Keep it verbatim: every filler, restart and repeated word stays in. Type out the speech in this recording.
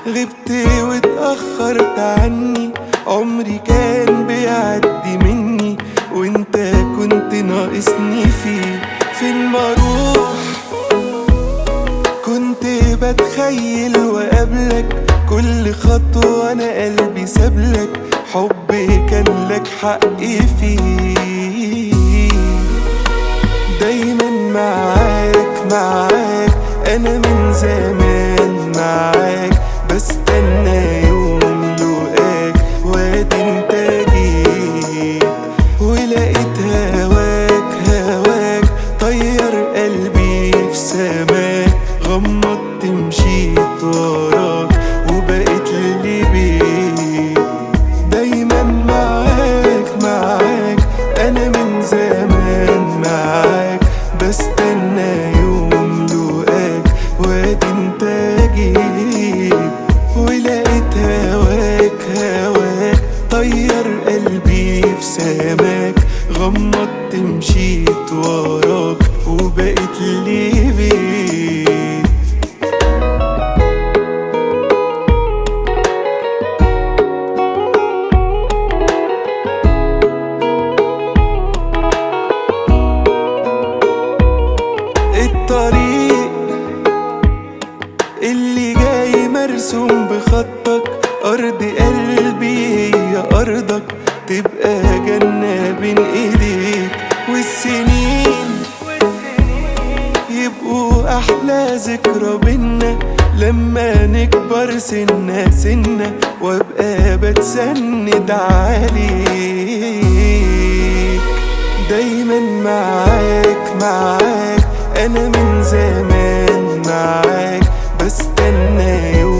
غبت واتأخرت عني، عمري كان بيعدي مني وانت كنت ناقصني فيه. فين ما اروح كنت بتخيل وقابلك، كل خطوة انا قلبي سابلك، حبي كان لك حقي فيه. دايما معاك معاك انا من زمان معاك، بستنى يوم لقاك وادي انت جيت، ولقيت هواك هواك طير قلبي في سماك، غمضت مشيت وراك وبقيت لي بيت. دايما معاك معاك انا من زمان معاك، بستنى يوم لقاك وادي انت جيت، ولقيت هواك هواك طير قلبي في سماك، غمضت مشيت وراك وبقيت لي بيت. الطريق اللي جاي مرسوم بخطك، أرض قلبي هي أرضك، تبقى جنة بين إيديك، والسنين يبقوا أحلى ذكرى بينا، لما نكبر سنة سنة وأبقى بتسند عليك. دايما معاك معاك أنا من زمان معاك، بستنى يوم